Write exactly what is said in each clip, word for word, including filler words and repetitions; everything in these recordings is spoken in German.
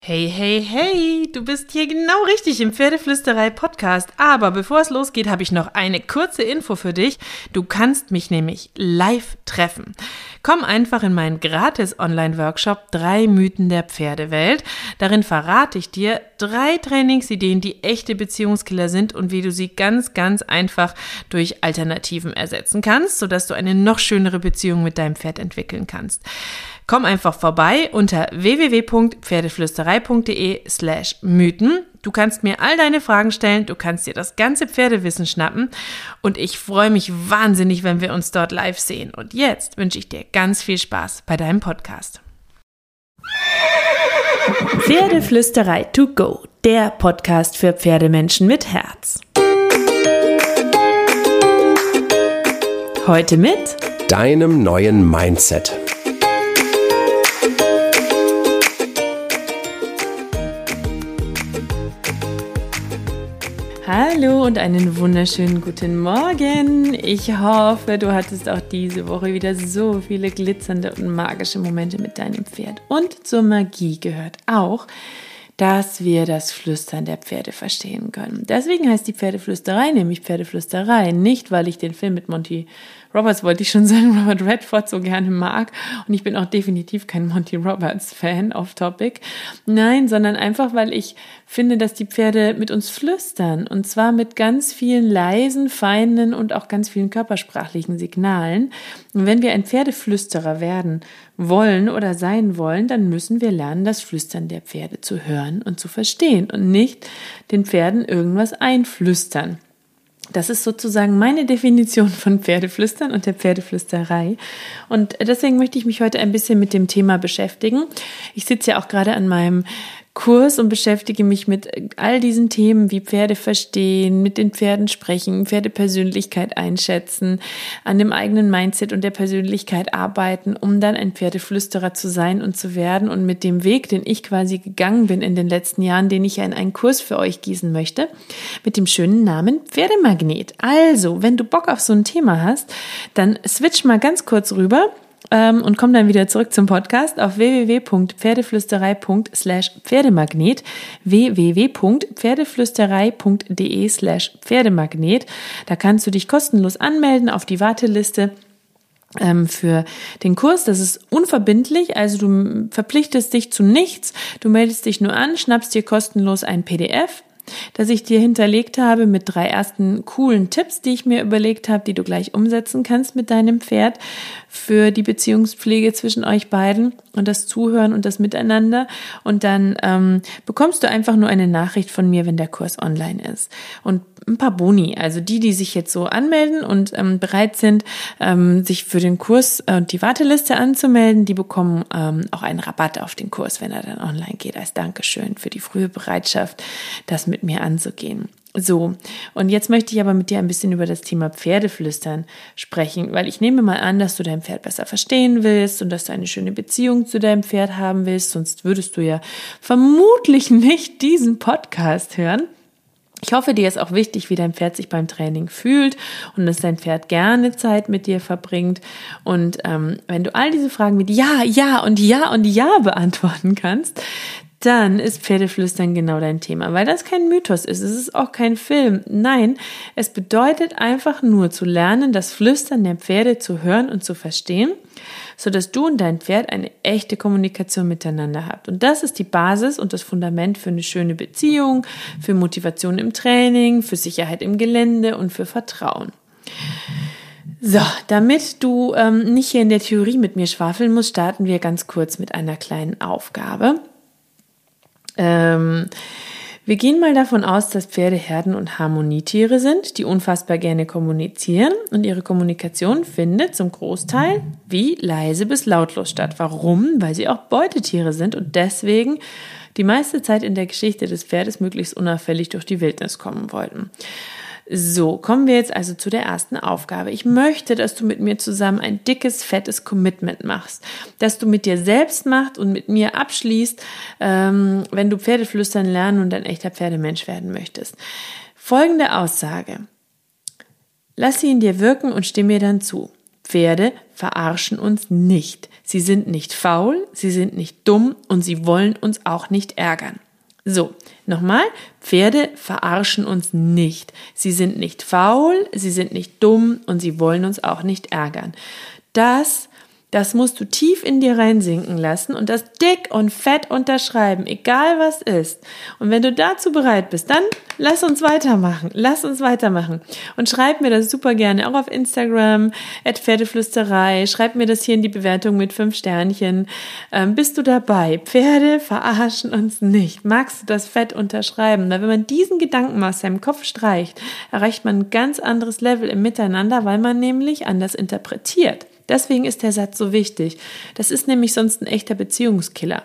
Hey, hey, hey, du bist hier genau richtig im Pferdeflüsterei-Podcast. Aber bevor es losgeht, habe ich noch eine kurze Info für dich. Du kannst mich nämlich live treffen. Komm einfach in meinen gratis Online-Workshop drei Mythen der Pferdewelt. Darin verrate ich dir drei Trainingsideen, die echte Beziehungskiller sind und wie du sie ganz, ganz einfach durch Alternativen ersetzen kannst, sodass du eine noch schönere Beziehung mit deinem Pferd entwickeln kannst. Komm einfach vorbei unter w w w punkt pferdeflüsterei punkt d e slash Mythen. Du kannst mir all deine Fragen stellen, du kannst dir das ganze Pferdewissen schnappen und ich freue mich wahnsinnig, wenn wir uns dort live sehen. Und jetzt wünsche ich dir ganz viel Spaß bei deinem Podcast. Pferdeflüsterei to go, der Podcast für Pferdemenschen mit Herz. Heute mit deinem neuen Mindset. Hallo und einen wunderschönen guten Morgen. Ich hoffe, du hattest auch diese Woche wieder so viele glitzernde und magische Momente mit deinem Pferd. Und zur Magie gehört auch, dass wir das Flüstern der Pferde verstehen können. Deswegen heißt die Pferdeflüsterei nämlich Pferdeflüsterei. Nicht, weil ich den Film mit Monty Roberts, wollte ich schon sagen, Robert Redford so gerne mag. Und ich bin auch definitiv kein Monty Roberts-Fan, off-topic. Nein, sondern einfach, weil ich finde, dass die Pferde mit uns flüstern. Und zwar mit ganz vielen leisen, feinen und auch ganz vielen körpersprachlichen Signalen. Und wenn wir ein Pferdeflüsterer werden wollen oder sein wollen, dann müssen wir lernen, das Flüstern der Pferde zu hören und zu verstehen und nicht den Pferden irgendwas einflüstern. Das ist sozusagen meine Definition von Pferdeflüstern und der Pferdeflüsterei. Und deswegen möchte ich mich heute ein bisschen mit dem Thema beschäftigen. Ich sitze ja auch gerade an meinem Kurs und beschäftige mich mit all diesen Themen wie Pferde verstehen, mit den Pferden sprechen, Pferdepersönlichkeit einschätzen, an dem eigenen Mindset und der Persönlichkeit arbeiten, um dann ein Pferdeflüsterer zu sein und zu werden und mit dem Weg, den ich quasi gegangen bin in den letzten Jahren, den ich ja in einen Kurs für euch gießen möchte, mit dem schönen Namen Pferdemagnet. Also, wenn du Bock auf so ein Thema hast, dann switch mal ganz kurz rüber und komm dann wieder zurück zum Podcast auf w w w punkt pferdeflüsterei punkt slash Pferdemagnet, w w w punkt pferdeflüsterei punkt d e slash Pferdemagnet. Da kannst du dich kostenlos anmelden auf die Warteliste ähm, für den Kurs. Das ist unverbindlich, also du verpflichtest dich zu nichts. Du meldest dich nur an, schnappst dir kostenlos ein P D F, das ich dir hinterlegt habe mit drei ersten coolen Tipps, die ich mir überlegt habe, die du gleich umsetzen kannst mit deinem Pferd für die Beziehungspflege zwischen euch beiden und das Zuhören und das Miteinander. Und dann ähm, bekommst du einfach nur eine Nachricht von mir, wenn der Kurs online ist. Und ein paar Boni, also die, die sich jetzt so anmelden und ähm, bereit sind, ähm, sich für den Kurs und äh, die Warteliste anzumelden, die bekommen ähm, auch einen Rabatt auf den Kurs, wenn er dann online geht, als Dankeschön für die frühe Bereitschaft, das mit mir anzugehen. So, und jetzt möchte ich aber mit dir ein bisschen über das Thema Pferdeflüstern sprechen, weil ich nehme mal an, dass du dein Pferd besser verstehen willst und dass du eine schöne Beziehung zu deinem Pferd haben willst, sonst würdest du ja vermutlich nicht diesen Podcast hören. Ich hoffe, dir ist auch wichtig, wie dein Pferd sich beim Training fühlt und dass dein Pferd gerne Zeit mit dir verbringt. Und ähm, wenn du all diese Fragen mit Ja, Ja und Ja und Ja beantworten kannst, dann ist Pferdeflüstern genau dein Thema, weil das kein Mythos ist, es ist auch kein Film. Nein, es bedeutet einfach nur zu lernen, das Flüstern der Pferde zu hören und zu verstehen, sodass du und dein Pferd eine echte Kommunikation miteinander habt. Und das ist die Basis und das Fundament für eine schöne Beziehung, für Motivation im Training, für Sicherheit im Gelände und für Vertrauen. So, damit du ähm, nicht hier in der Theorie mit mir schwafeln musst, starten wir ganz kurz mit einer kleinen Aufgabe. Ähm, wir gehen mal davon aus, dass Pferde Herden- und Harmonietiere sind, die unfassbar gerne kommunizieren und ihre Kommunikation findet zum Großteil wie leise bis lautlos statt. Warum? Weil sie auch Beutetiere sind und deswegen die meiste Zeit in der Geschichte des Pferdes möglichst unauffällig durch die Wildnis kommen wollten. So, kommen wir jetzt also zu der ersten Aufgabe. Ich möchte, dass du mit mir zusammen ein dickes, fettes Commitment machst, dass du mit dir selbst machst und mit mir abschließt, ähm, wenn du Pferdeflüstern lernen und ein echter Pferdemensch werden möchtest. Folgende Aussage. Lass sie in dir wirken und stimme mir dann zu. Pferde verarschen uns nicht. Sie sind nicht faul, sie sind nicht dumm und sie wollen uns auch nicht ärgern. So, nochmal, Pferde verarschen uns nicht. Sie sind nicht faul, sie sind nicht dumm und sie wollen uns auch nicht ärgern. Das Das musst du tief in dir reinsinken lassen und das dick und fett unterschreiben, egal was ist. Und wenn du dazu bereit bist, dann lass uns weitermachen. Lass uns weitermachen. Und schreib mir das super gerne, auch auf Instagram, at Pferdeflüsterei. Schreib mir das hier in die Bewertung mit fünf Sternchen. Ähm, bist du dabei? Pferde verarschen uns nicht. Magst du das fett unterschreiben? Weil wenn man diesen Gedanken aus seinem Kopf streicht, erreicht man ein ganz anderes Level im Miteinander, weil man nämlich anders interpretiert. Deswegen ist der Satz so wichtig. Das ist nämlich sonst ein echter Beziehungskiller.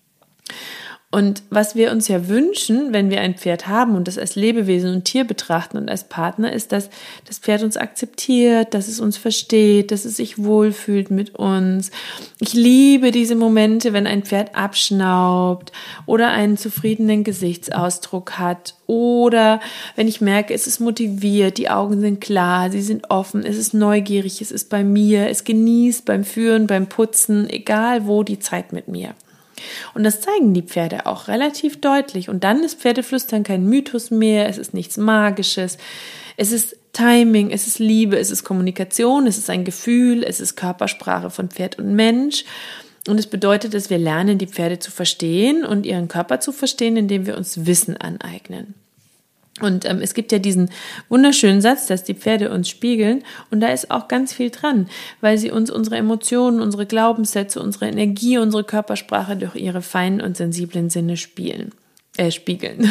Und was wir uns ja wünschen, wenn wir ein Pferd haben und das als Lebewesen und Tier betrachten und als Partner, ist, dass das Pferd uns akzeptiert, dass es uns versteht, dass es sich wohlfühlt mit uns. Ich liebe diese Momente, wenn ein Pferd abschnaubt oder einen zufriedenen Gesichtsausdruck hat oder wenn ich merke, es ist motiviert, die Augen sind klar, sie sind offen, es ist neugierig, es ist bei mir, es genießt beim Führen, beim Putzen, egal wo, die Zeit mit mir. Und das zeigen die Pferde auch relativ deutlich. Und dann ist Pferdeflüstern kein Mythos mehr, es ist nichts Magisches, es ist Timing, es ist Liebe, es ist Kommunikation, es ist ein Gefühl, es ist Körpersprache von Pferd und Mensch. Und es bedeutet, dass wir lernen, die Pferde zu verstehen und ihren Körper zu verstehen, indem wir uns Wissen aneignen. Und ähm, es gibt ja diesen wunderschönen Satz, dass die Pferde uns spiegeln und da ist auch ganz viel dran, weil sie uns unsere Emotionen, unsere Glaubenssätze, unsere Energie, unsere Körpersprache durch ihre feinen und sensiblen Sinne spielen, äh, spiegeln.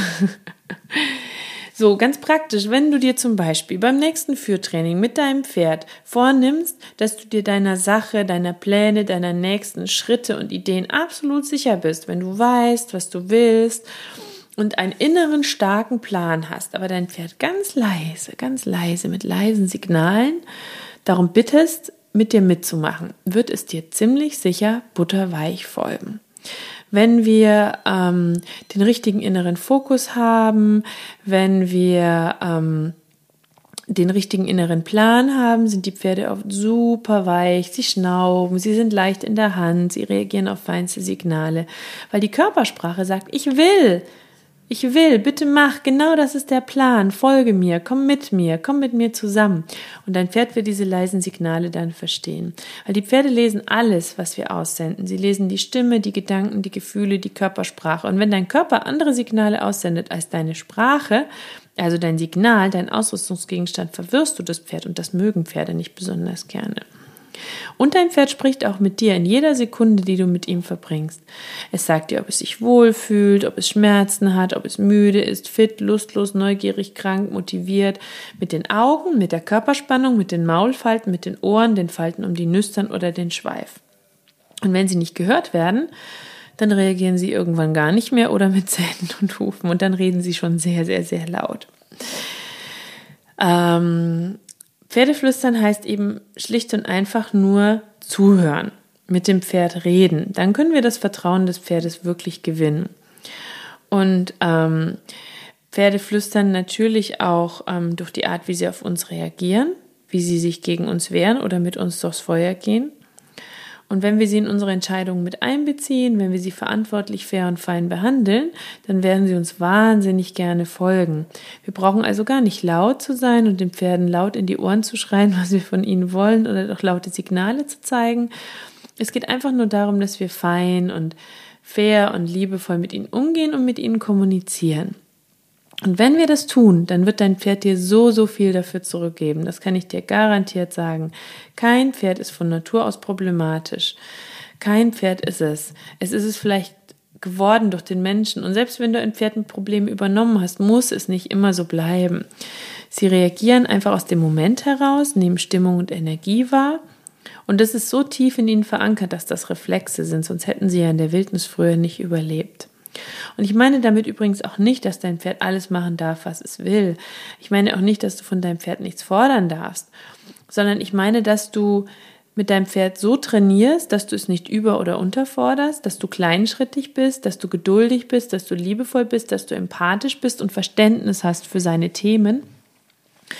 So, ganz praktisch, wenn du dir zum Beispiel beim nächsten Führtraining mit deinem Pferd vornimmst, dass du dir deiner Sache, deiner Pläne, deiner nächsten Schritte und Ideen absolut sicher bist, wenn du weißt, was du willst, und einen inneren starken Plan hast, aber dein Pferd ganz leise, ganz leise mit leisen Signalen darum bittest, mit dir mitzumachen, wird es dir ziemlich sicher butterweich folgen. Wenn wir ähm, den richtigen inneren Fokus haben, wenn wir ähm, den richtigen inneren Plan haben, sind die Pferde oft super weich, sie schnauben, sie sind leicht in der Hand, sie reagieren auf feinste Signale, weil die Körpersprache sagt, ich will, Ich will, bitte mach, genau das ist der Plan, folge mir, komm mit mir, komm mit mir zusammen. Und dein Pferd wird diese leisen Signale dann verstehen. Weil die Pferde lesen alles, was wir aussenden. Sie lesen die Stimme, die Gedanken, die Gefühle, die Körpersprache. Und wenn dein Körper andere Signale aussendet als deine Sprache, also dein Signal, dein Ausrüstungsgegenstand, verwirrst du das Pferd und das mögen Pferde nicht besonders gerne. Und dein Pferd spricht auch mit dir in jeder Sekunde, die du mit ihm verbringst. Es sagt dir, ob es sich wohlfühlt, ob es Schmerzen hat, ob es müde ist, fit, lustlos, neugierig, krank, motiviert. Mit den Augen, mit der Körperspannung, mit den Maulfalten, mit den Ohren, den Falten um die Nüstern oder den Schweif. Und wenn sie nicht gehört werden, dann reagieren sie irgendwann gar nicht mehr oder mit Zähnen und Hufen. Und dann reden sie schon sehr, sehr, sehr laut. Ähm... Pferdeflüstern heißt eben schlicht und einfach nur zuhören, mit dem Pferd reden. Dann können wir das Vertrauen des Pferdes wirklich gewinnen. Und ähm, Pferde flüstern natürlich auch ähm, durch die Art, wie sie auf uns reagieren, wie sie sich gegen uns wehren oder mit uns durchs Feuer gehen. Und wenn wir sie in unsere Entscheidungen mit einbeziehen, wenn wir sie verantwortlich, fair und fein behandeln, dann werden sie uns wahnsinnig gerne folgen. Wir brauchen also gar nicht laut zu sein und den Pferden laut in die Ohren zu schreien, was wir von ihnen wollen oder doch laute Signale zu zeigen. Es geht einfach nur darum, dass wir fein und fair und liebevoll mit ihnen umgehen und mit ihnen kommunizieren. Und wenn wir das tun, dann wird dein Pferd dir so, so viel dafür zurückgeben. Das kann ich dir garantiert sagen. Kein Pferd ist von Natur aus problematisch. Kein Pferd ist es. Es ist es vielleicht geworden durch den Menschen. Und selbst wenn du ein Pferd mit Problemen übernommen hast, muss es nicht immer so bleiben. Sie reagieren einfach aus dem Moment heraus, nehmen Stimmung und Energie wahr. Und das ist so tief in ihnen verankert, dass das Reflexe sind. Sonst hätten sie ja in der Wildnis früher nicht überlebt. Und ich meine damit übrigens auch nicht, dass dein Pferd alles machen darf, was es will. Ich meine auch nicht, dass du von deinem Pferd nichts fordern darfst, sondern ich meine, dass du mit deinem Pferd so trainierst, dass du es nicht über- oder unterforderst, dass du kleinschrittig bist, dass du geduldig bist, dass du liebevoll bist, dass du empathisch bist und Verständnis hast für seine Themen.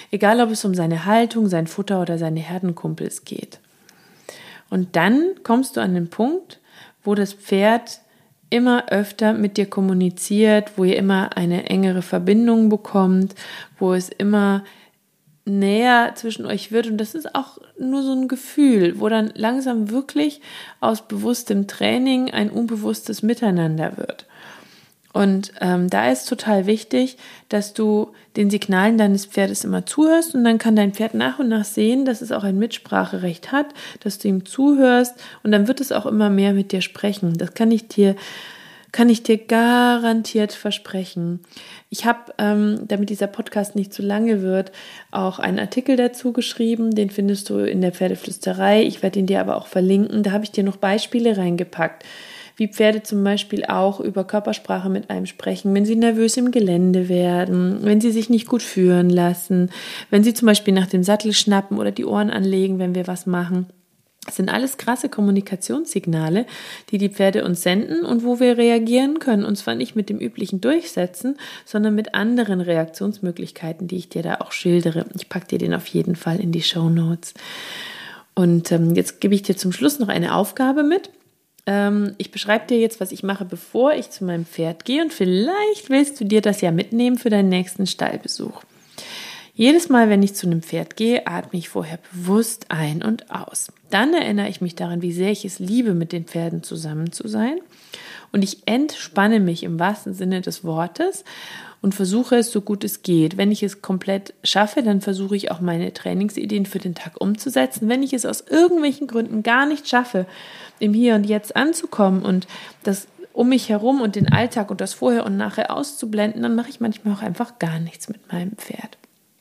Egal, ob es um seine Haltung, sein Futter oder seine Herdenkumpels geht. Und dann kommst du an den Punkt, wo das Pferd immer öfter mit dir kommuniziert, wo ihr immer eine engere Verbindung bekommt, wo es immer näher zwischen euch wird. Und das ist auch nur so ein Gefühl, wo dann langsam wirklich aus bewusstem Training ein unbewusstes Miteinander wird. Und ähm, da ist total wichtig, dass du den Signalen deines Pferdes immer zuhörst und dann kann dein Pferd nach und nach sehen, dass es auch ein Mitspracherecht hat, dass du ihm zuhörst und dann wird es auch immer mehr mit dir sprechen. Das kann ich dir, kann ich dir garantiert versprechen. Ich habe, ähm, damit dieser Podcast nicht zu lange wird, auch einen Artikel dazu geschrieben, den findest du in der Pferdeflüsterei. Ich werde ihn dir aber auch verlinken. Da habe ich dir noch Beispiele reingepackt, wie Pferde zum Beispiel auch über Körpersprache mit einem sprechen, wenn sie nervös im Gelände werden, wenn sie sich nicht gut führen lassen, wenn sie zum Beispiel nach dem Sattel schnappen oder die Ohren anlegen, wenn wir was machen. Das sind alles krasse Kommunikationssignale, die die Pferde uns senden und wo wir reagieren können. Und zwar nicht mit dem üblichen Durchsetzen, sondern mit anderen Reaktionsmöglichkeiten, die ich dir da auch schildere. Ich packe dir den auf jeden Fall in die Shownotes. Und ähm, jetzt gebe ich dir zum Schluss noch eine Aufgabe mit. Ich beschreibe dir jetzt, was ich mache, bevor ich zu meinem Pferd gehe und vielleicht willst du dir das ja mitnehmen für deinen nächsten Stallbesuch. Jedes Mal, wenn ich zu einem Pferd gehe, atme ich vorher bewusst ein und aus. Dann erinnere ich mich daran, wie sehr ich es liebe, mit den Pferden zusammen zu sein und ich entspanne mich im wahrsten Sinne des Wortes und versuche es so gut es geht. Wenn ich es komplett schaffe, dann versuche ich auch meine Trainingsideen für den Tag umzusetzen. Wenn ich es aus irgendwelchen Gründen gar nicht schaffe, im Hier und Jetzt anzukommen und das um mich herum und den Alltag und das Vorher und Nachher auszublenden, dann mache ich manchmal auch einfach gar nichts mit meinem Pferd.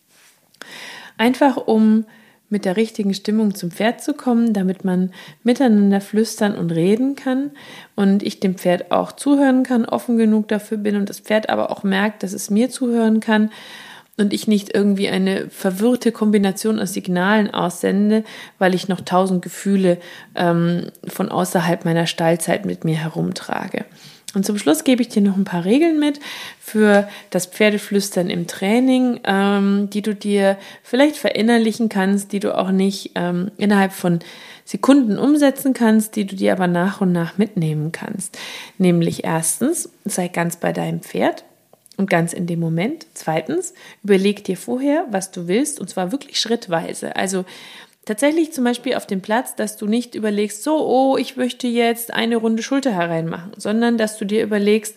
Einfach um mit der richtigen Stimmung zum Pferd zu kommen, damit man miteinander flüstern und reden kann und ich dem Pferd auch zuhören kann, offen genug dafür bin und das Pferd aber auch merkt, dass es mir zuhören kann und ich nicht irgendwie eine verwirrte Kombination aus Signalen aussende, weil ich noch tausend Gefühle ähm, von außerhalb meiner Stallzeit mit mir herumtrage. Und zum Schluss gebe ich dir noch ein paar Regeln mit für das Pferdeflüstern im Training, ähm, die du dir vielleicht verinnerlichen kannst, die du auch nicht ähm, innerhalb von Sekunden umsetzen kannst, die du dir aber nach und nach mitnehmen kannst. Nämlich erstens, sei ganz bei deinem Pferd und ganz in dem Moment. Zweitens, überleg dir vorher, was du willst und zwar wirklich schrittweise. Also tatsächlich zum Beispiel auf dem Platz, dass du nicht überlegst, so, oh, ich möchte jetzt eine Runde Schulterherein machen, sondern dass du dir überlegst,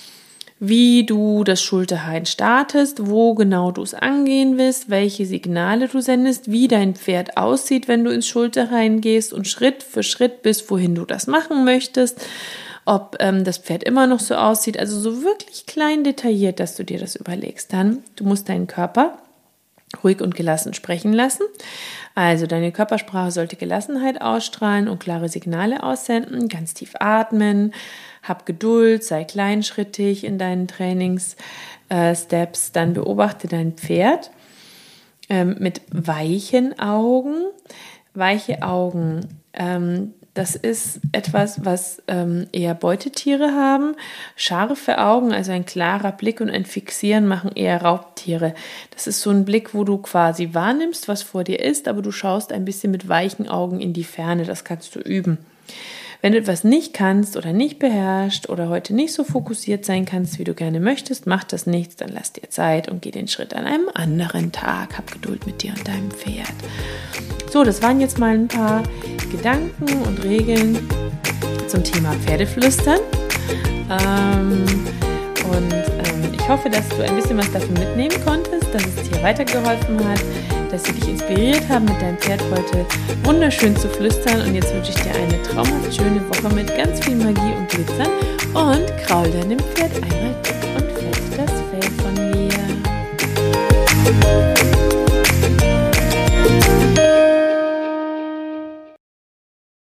wie du das Schulterherein startest, wo genau du es angehen willst, welche Signale du sendest, wie dein Pferd aussieht, wenn du ins Schulterherein gehst und Schritt für Schritt bis wohin du das machen möchtest, ob ähm, das Pferd immer noch so aussieht, also so wirklich klein detailliert, dass du dir das überlegst. Dann, du musst deinen Körper ruhig und gelassen sprechen lassen. Also deine Körpersprache sollte Gelassenheit ausstrahlen und klare Signale aussenden. Ganz tief atmen, hab Geduld, sei kleinschrittig in deinen Trainingssteps. Dann beobachte dein Pferd ähm, mit weichen Augen. Weiche Augen, ähm, das ist etwas, was ähm, eher Beutetiere haben. Scharfe Augen, also ein klarer Blick und ein Fixieren machen eher Raubtiere. Das ist so ein Blick, wo du quasi wahrnimmst, was vor dir ist, aber du schaust ein bisschen mit weichen Augen in die Ferne. Das kannst du üben. Wenn du etwas nicht kannst oder nicht beherrschst oder heute nicht so fokussiert sein kannst, wie du gerne möchtest, macht das nichts, dann lass dir Zeit und geh den Schritt an einem anderen Tag. Hab Geduld mit dir und deinem Pferd. So, das waren jetzt mal ein paar Gedanken und Regeln zum Thema Pferdeflüstern. Ähm, und ähm, ich hoffe, dass du ein bisschen was davon mitnehmen konntest, dass es dir weitergeholfen hat, dass sie dich inspiriert haben, mit deinem Pferd heute wunderschön zu flüstern. Und jetzt wünsche ich dir eine traumhaft schöne Woche mit ganz viel Magie und Glitzern und kraul deinem Pferd einmal dick und fest das Fell von mir.